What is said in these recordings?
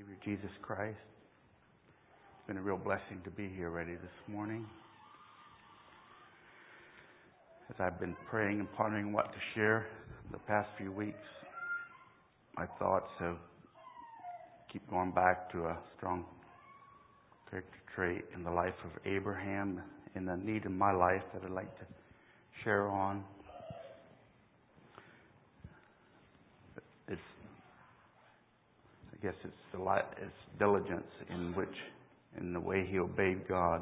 Savior Jesus Christ. It's been a real blessing to be here already this morning. As I've been praying and pondering what to share the past few weeks, my thoughts have keep going back to a strong character trait in the life of Abraham and the need in my life that I'd like to share on. It's diligence in the way he obeyed God.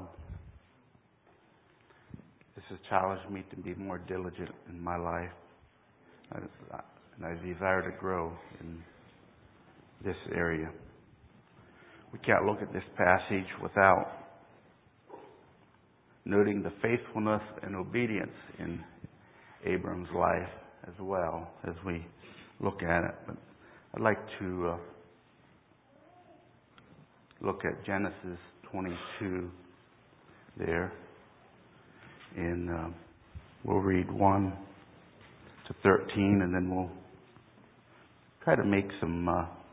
This has challenged me to be more diligent in my life, and I desire to grow in this area. We can't look at this passage without noting the faithfulness and obedience in Abram's life as well as we look at it. But I'd like to look at Genesis 22 there. We'll read 1 to 13, and then we'll try to make some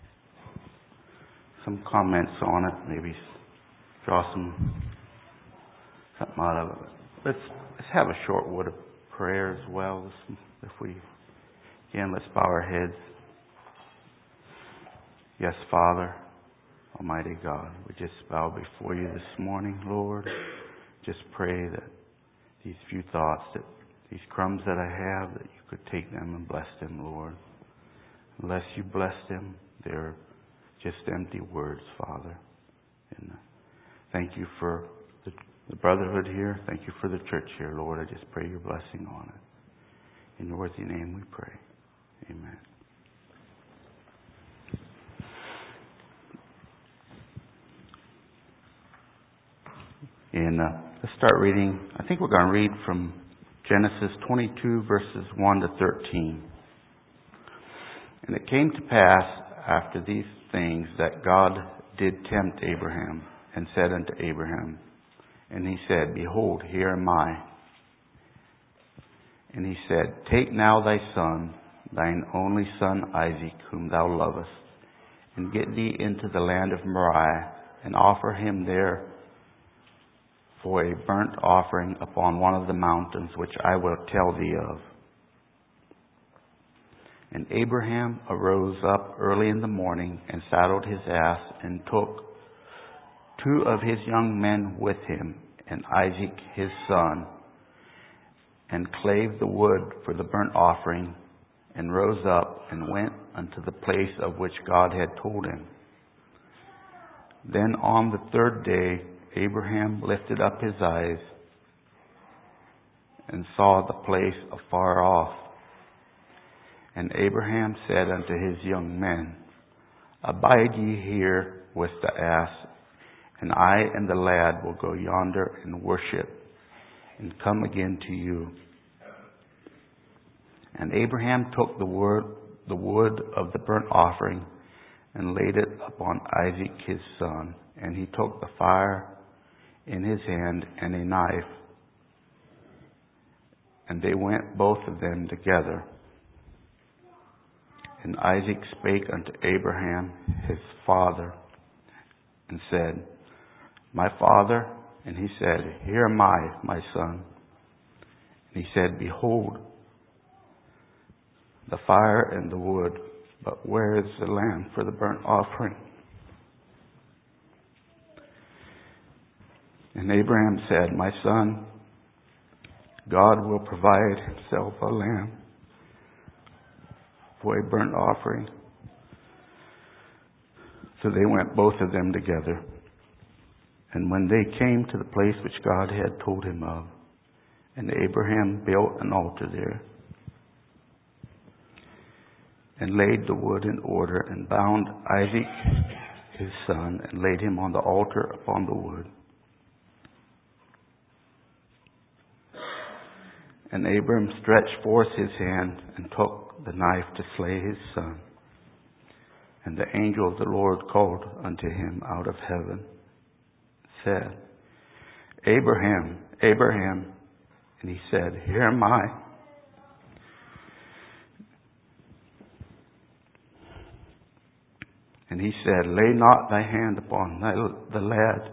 comments on it, maybe draw something out of it. Let's have a short word of prayer as well. If we can, let's bow our heads. Yes, Father, Almighty God, we just bow before you this morning, Lord. Just pray that these few thoughts, that these crumbs that I have, that you could take them and bless them, Lord. Unless you bless them, they're just empty words, Father. And thank you for the brotherhood here. Thank you for the church here, Lord. I just pray your blessing on it. In your worthy name we pray. Amen. And let's start reading. I think we're going to read from Genesis 22, verses 1 to 13. And it came to pass after these things that God did tempt Abraham, and said unto Abraham, and he said, Behold, here am I. And he said, Take now thy son, thine only son Isaac, whom thou lovest, and get thee into the land of Moriah, and offer him there for a burnt offering upon one of the mountains which I will tell thee of. And Abraham arose up early in the morning, and saddled his ass, and took 2 of his young men with him, and Isaac his son, and clave the wood for the burnt offering, and rose up, and went unto the place of which God had told him. Then on the 3rd day Abraham lifted up his eyes, and saw the place afar off. And Abraham said unto his young men, Abide ye here with the ass, and I and the lad will go yonder and worship, and come again to you. And Abraham took the wood of the burnt offering, and laid it upon Isaac his son. And he took the fire in his hand, and a knife, and they went both of them together. And Isaac spake unto Abraham his father, and said, My father? And he said, Here am I, my son. And he said, Behold, the fire and the wood, but where is the lamb for the burnt offering? And Abraham said, My son, God will provide himself a lamb for a burnt offering. So they went both of them together. And when they came to the place which God had told him of, and Abraham built an altar there, and laid the wood in order, and bound Isaac his son, and laid him on the altar upon the wood. And Abram stretched forth his hand, and took the knife to slay his son. And the angel of the Lord called unto him out of heaven, said, Abraham, Abraham. And he said, Here am I. And And he said, Lay not thy hand upon the lad,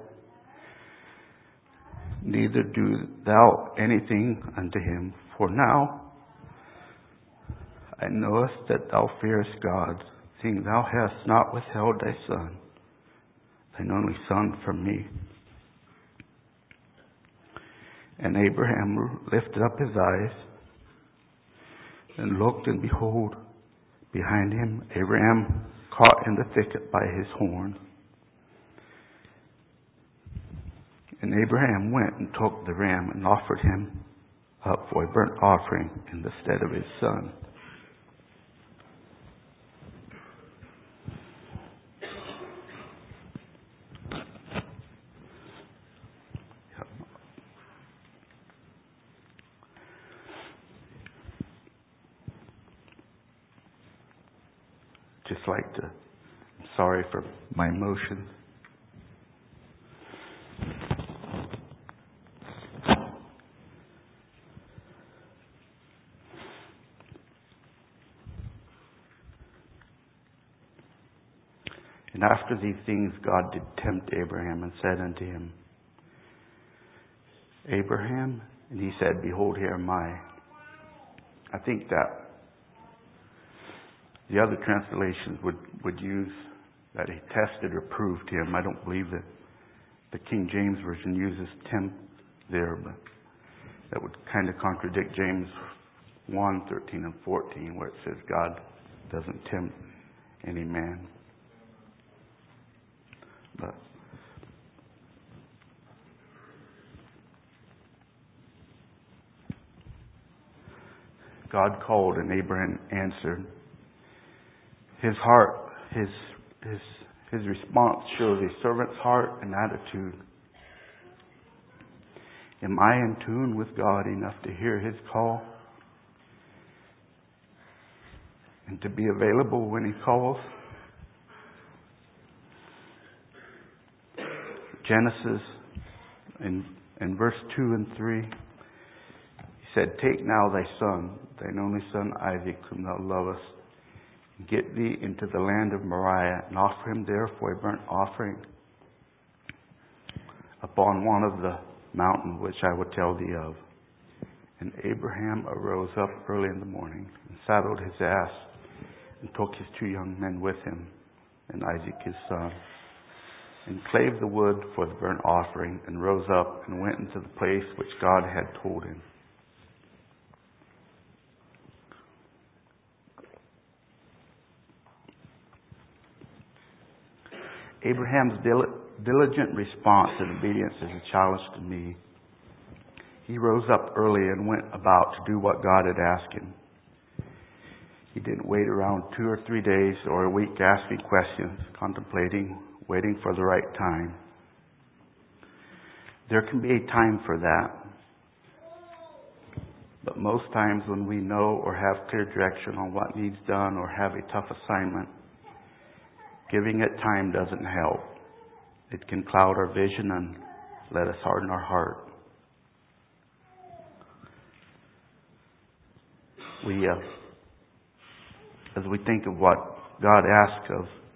neither do thou anything unto him. For now I knowest that thou fearest God, seeing thou hast not withheld thy son, thine only son, from me. And Abraham lifted up his eyes and looked, and behold, behind him Abraham caught in the thicket by his horn. And Abraham went and took the ram and offered him up for a burnt offering in the stead of his son. Just like to, I'm sorry for my emotions. And after these things God did tempt Abraham and said unto him, Abraham? And he said, Behold, here am I. I think that the other translations would use that he tested or proved him. I don't believe that the King James Version uses tempt there, but that would kind of contradict James 1:13 and 14, where it says God doesn't tempt any man. But God called and Abraham answered. His heart, his response shows a servant's heart and attitude. Am I in tune with God enough to hear His call and to be available when He calls? Genesis in verse 2 and 3, He said, Take now thy son, thine only son Isaac, whom thou lovest, and get thee into the land of Moriah, and offer him there for a burnt offering upon one of the mountains which I will tell thee of. And Abraham arose up early in the morning, and saddled his ass, and took his 2 young men with him, and Isaac his son, and clave the wood for the burnt offering, and rose up and went into the place which God had told him. Abraham's diligent response and obedience is a challenge to me. He rose up early and went about to do what God had asked him. He didn't wait around 2 or 3 days or a week asking questions, contemplating, waiting for the right time. There can be a time for that. But most times when we know or have clear direction on what needs done or have a tough assignment, giving it time doesn't help. It can cloud our vision and let us harden our heart. As we think of what God asked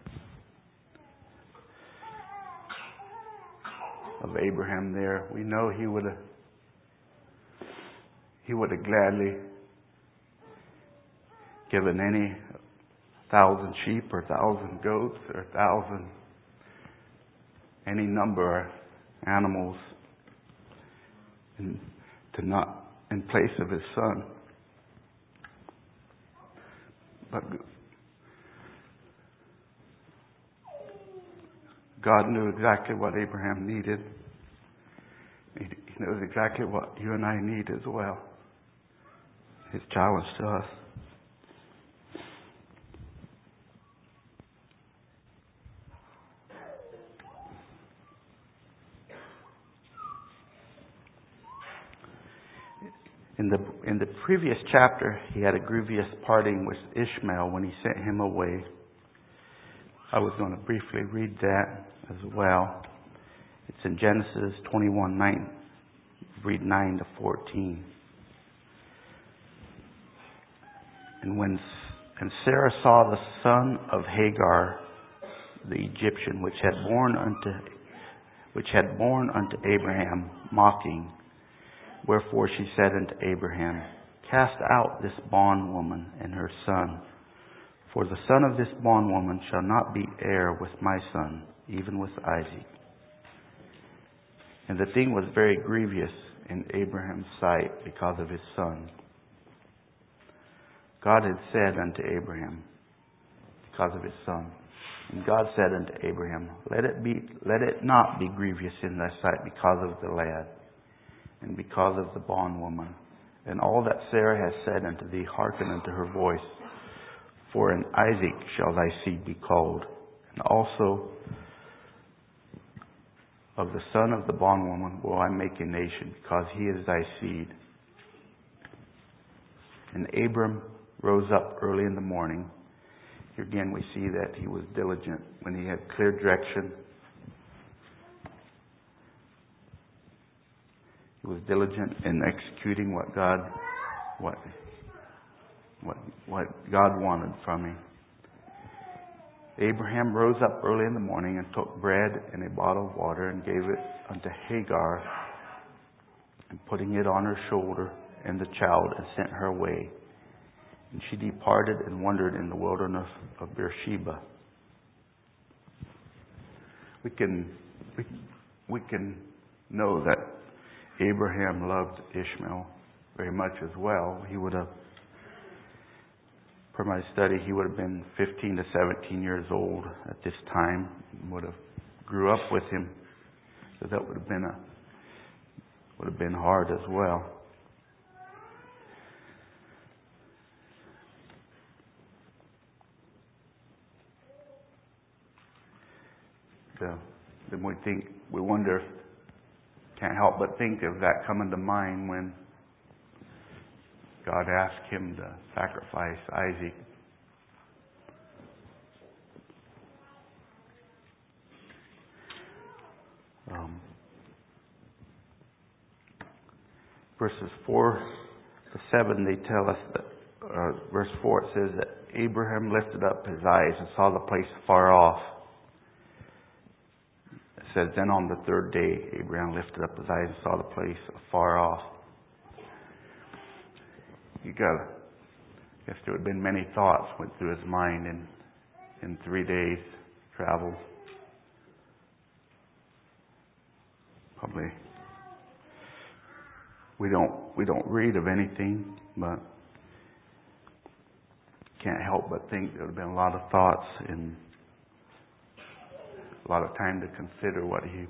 of Abraham there, we know he would have gladly given any 1,000 sheep or 1,000 goats or 1,000, any number of animals in place of his son. But God knew exactly what Abraham needed. He knows exactly what you and I need as well. His challenge to us. In the previous chapter, he had a grievous parting with Ishmael when he sent him away. I was going to briefly read that as well. It's in Genesis 21:9. Read 9 to 14. And Sarah saw the son of Hagar the Egyptian, which had borne unto Abraham, mocking. Wherefore she said unto Abraham, Cast out this bondwoman and her son, for the son of this bondwoman shall not be heir with my son, even with Isaac. And the thing was very grievous in Abraham's sight because of his son. God had said unto Abraham, because of his son. And God said unto Abraham, Let it not be grievous in thy sight because of the lad, and because of the bondwoman. And all that Sarah has said unto thee, hearken unto her voice. For in Isaac shall thy seed be called, and also of the son of the bondwoman will I make a nation, because he is thy seed. And Abram rose up early in the morning. Here again we see that he was diligent when he had clear direction. He was diligent in executing what God wanted from him. Abraham rose up early in the morning and took bread and a bottle of water and gave it unto Hagar, and putting it on her shoulder and the child, and sent her away. And she departed and wandered in the wilderness of Beersheba. We can know that Abraham loved Ishmael very much as well. He would have, for my study, he would have been 15 to 17 years old at this time. Would have grew up with him, so that would have been hard as well. Then we wonder, can't help but think of that coming to mind when God asked him to sacrifice Isaac. Verses 4 to 7, they tell us that, verse 4, it says that Abraham lifted up his eyes and saw the place far off. It says, then on the third day, Abraham lifted up his eyes and saw the place afar off. I guess there would have been many thoughts went through his mind in 3 days travel. Probably we don't read of anything, but can't help but think there would have been a lot of thoughts and a lot of time to consider what he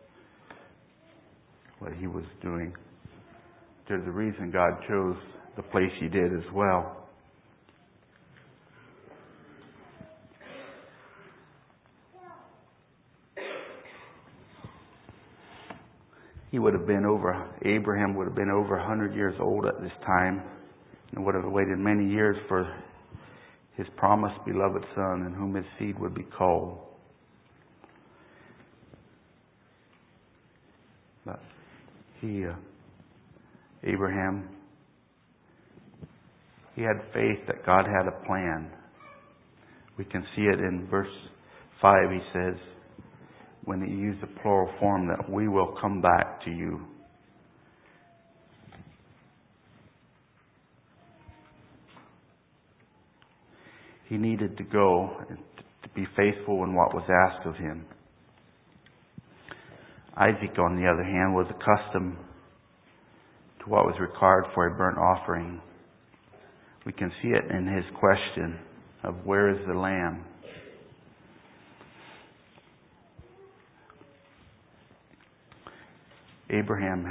was doing. There's a reason God chose the place he did as well. Abraham would have been over 100 years old at this time, and would have waited many years for his promised beloved son, in whom his seed would be called. But Abraham, he had faith that God had a plan. We can see it in verse 5. He says, when he used the plural form, that we will come back to you. He needed to go to be faithful in what was asked of him. Isaac, on the other hand, was accustomed to what was required for a burnt offering. We can see it in his question of where is the lamb? Abraham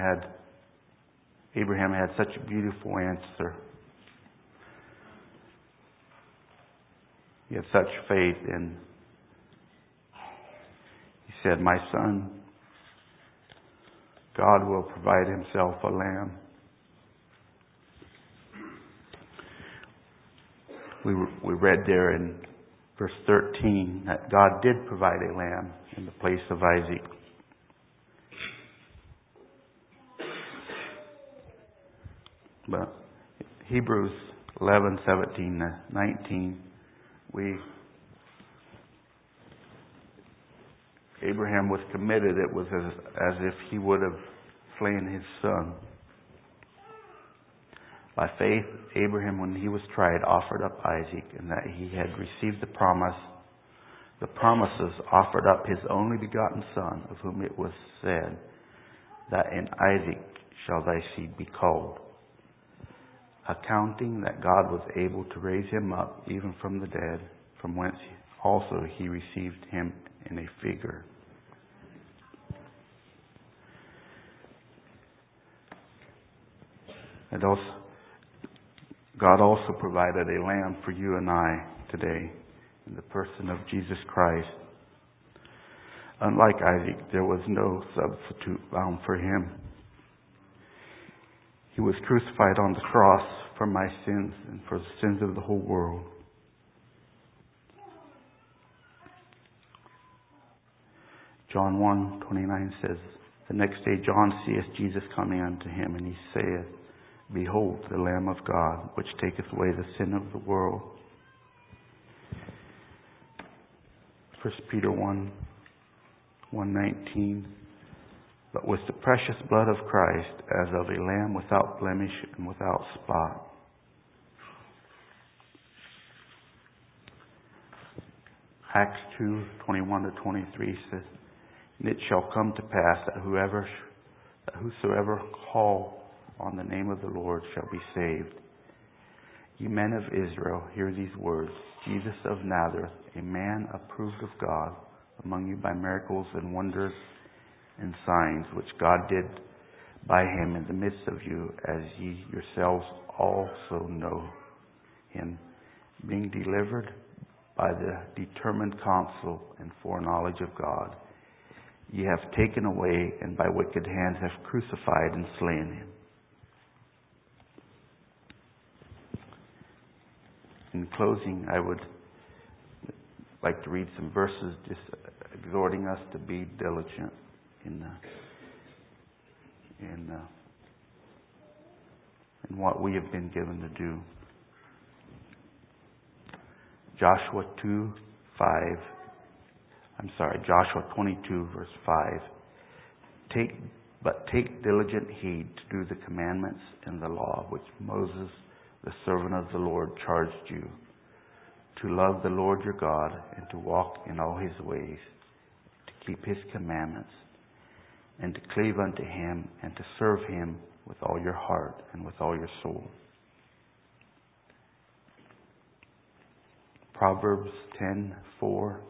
had such a beautiful answer. He had such faith, and he said, my son, God will provide himself a lamb. We read there in verse 13 that God did provide a lamb in the place of Isaac. But Hebrews 11:17-19, we Abraham was committed, it was as if he would have slain his son. By faith, Abraham, when he was tried, offered up Isaac, and that he had received the promises, offered up his only begotten son, of whom it was said, that in Isaac shall thy seed be called, accounting that God was able to raise him up even from the dead, from whence also he received him in a figure. And also, God also provided a lamb for you and I today in the person of Jesus Christ. Unlike Isaac, there was no substitute found for him. He was crucified on the cross for my sins and for the sins of the whole world. John 1:29 says, the next day John seeth Jesus coming unto him, and he saith, Behold, the Lamb of God, which taketh away the sin of the world. 1 Peter 1:19. But with the precious blood of Christ, as of a lamb without blemish and without spot. Acts 2:21-23 says, And it shall come to pass that whosoever call on the name of the Lord shall be saved. Ye men of Israel, hear these words. Jesus of Nazareth, a man approved of God among you by miracles and wonders and signs, which God did by him in the midst of you, as ye yourselves also know him, being delivered by the determined counsel and foreknowledge of God. Ye have taken away, and by wicked hands have crucified and slain him. In closing, I would like to read some verses just exhorting us to be diligent in what we have been given to do. Joshua 22, verse 5. Take diligent heed to do the commandments and the law which Moses, the servant of the Lord, charged you, to love the Lord your God, and to walk in all his ways, to keep his commandments, and to cleave unto him, and to serve him with all your heart and with all your soul. Proverbs 10:4.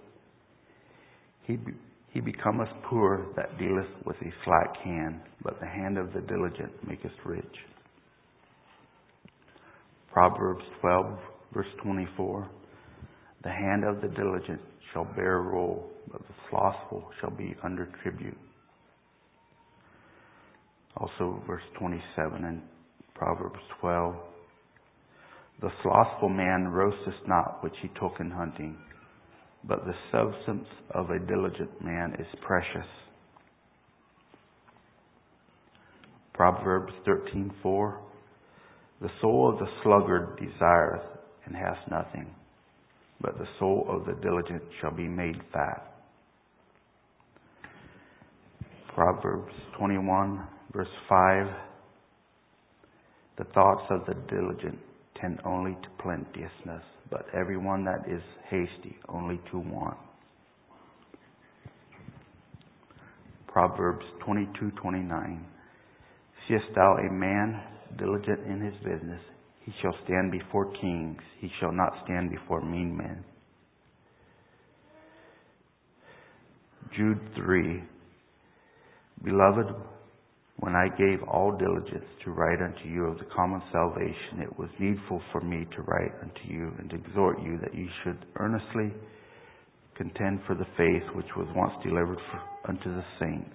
He becometh poor that dealeth with a slack hand, but the hand of the diligent maketh rich. Proverbs 12, verse 24. The hand of the diligent shall bear rule, but the slothful shall be under tribute. Also verse 27 in Proverbs 12. The slothful man roasteth not which he took in hunting, but the substance of a diligent man is precious. Proverbs 13:4. The soul of the sluggard desireth and hath nothing, but the soul of the diligent shall be made fat. Proverbs 21, verse 5. The thoughts of the diligent tend only to plenteousness, but everyone that is hasty only to want. Proverbs 22:29. Seest thou a man diligent in his business? He shall stand before kings. He shall not stand before mean men. Jude 3. Beloved, when I gave all diligence to write unto you of the common salvation, it was needful for me to write unto you and to exhort you that you should earnestly contend for the faith which was once delivered unto the saints.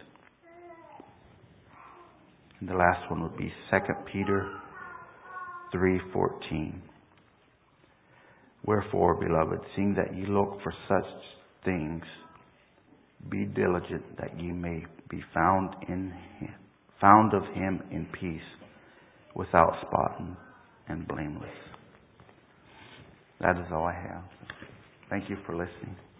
And the last one would be 2 Peter 3:14. Wherefore, beloved, seeing that ye look for such things, be diligent that ye may be found of him in peace, without spot and blameless. That is all I have. Thank you for listening.